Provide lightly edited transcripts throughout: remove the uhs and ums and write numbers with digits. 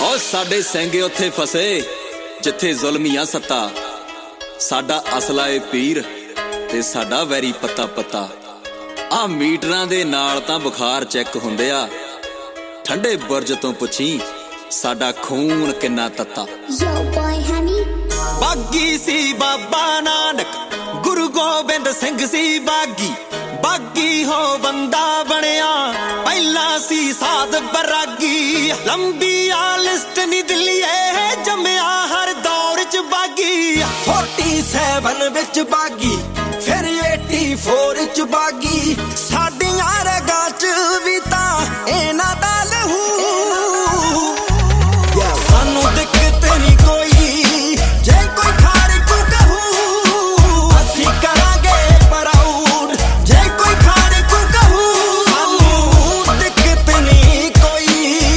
साडे सेंगे उत्थे फसे जिथे जुल्मियां सत्ता, साडा असला ए पीर ते साडा वैरी पत्ता पत्ता। आ मीटरां दे नाल तां बुखार चेक हुंदे आ, ठंडे बुरज तों पुछी साडा खून किन्ना तत्ता। बागी सी बाबा नानक, गुरु गोबिंद सिंह सी बागी, बागी हो बंदा बनिया पहला सी साध बरागी। लंबी आ लिस्ट नी दिलिए जमिया हर दौर च बागी। 47 विच बागी, फिर 84 च बागी। साडियां रगां च भी तां इन्हां दा लहू। सानू दिक्कत नहीं कोई जे कोई खार को कहू, असी करांगे प्राउड जे कोई खार को कहू। सानू दिक्कत नहीं कोई।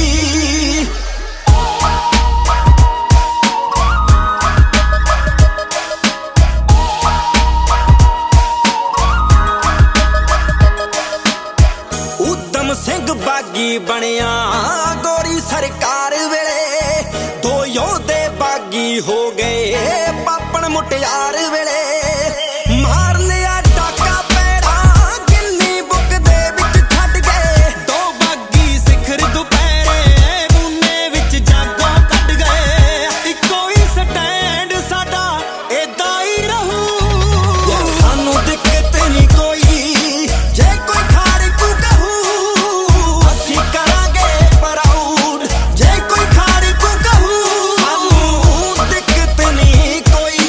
उधम सिंह बागी बनिया गोरी सरकार वेले, दो योधे बागी हो गए पापन मुटियार वेले। मार लिया डाका पैरा गिन्नी बुक दे विच छड्ड गए, दो बागी सिखर दुपहरे बूने विच जागो कट गए। इक्को ही स्टैंड साडा एदां ही रहू। सानू दिक्कत नहीं कोई जे कोई खार को कहू, असी करांगे प्राउड जे कोई खार को कहू। सानू दिक्कत नहीं कोई।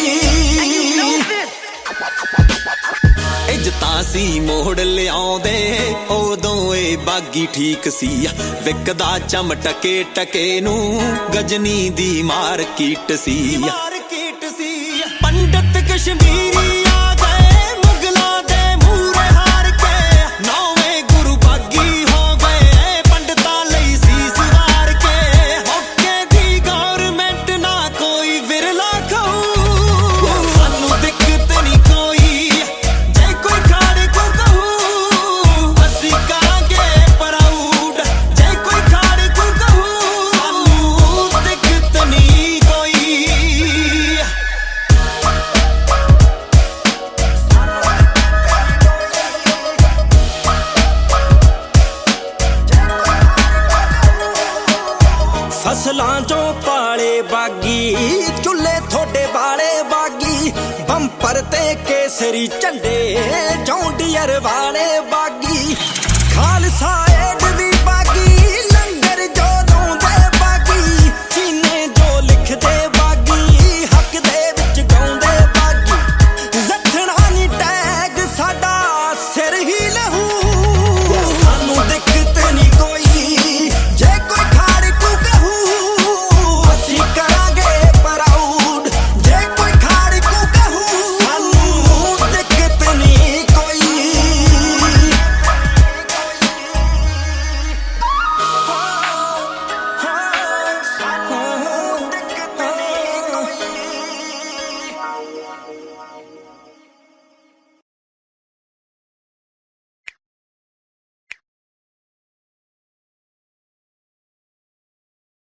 इज्जतां सी मोड़ लिआउंदे उदों ए बागी ठीक सी। विकदा चम टके टके नूं गजनी दी मार्केट सी। पंडित कश्मीरी आ गए मुगलां दे मूरे हार के, नौवें गुरु बागी हो गए पंडितां लई सीस वार के। मौके दी गौरमेंट ना कोई विरला खाऊ। सानू दिक्कत नहीं कोई जे कोई खाड़ को कहू, असी करांगे प्राउड जे कोई खाड़ को कहू। सानू दिक्कत नहीं कोई। फसलां चों पाले बागी, चुल्हे थोड़े बाले बागी। बंपर ते केसरी झंडे जौं डियर वाले बागी। खालसा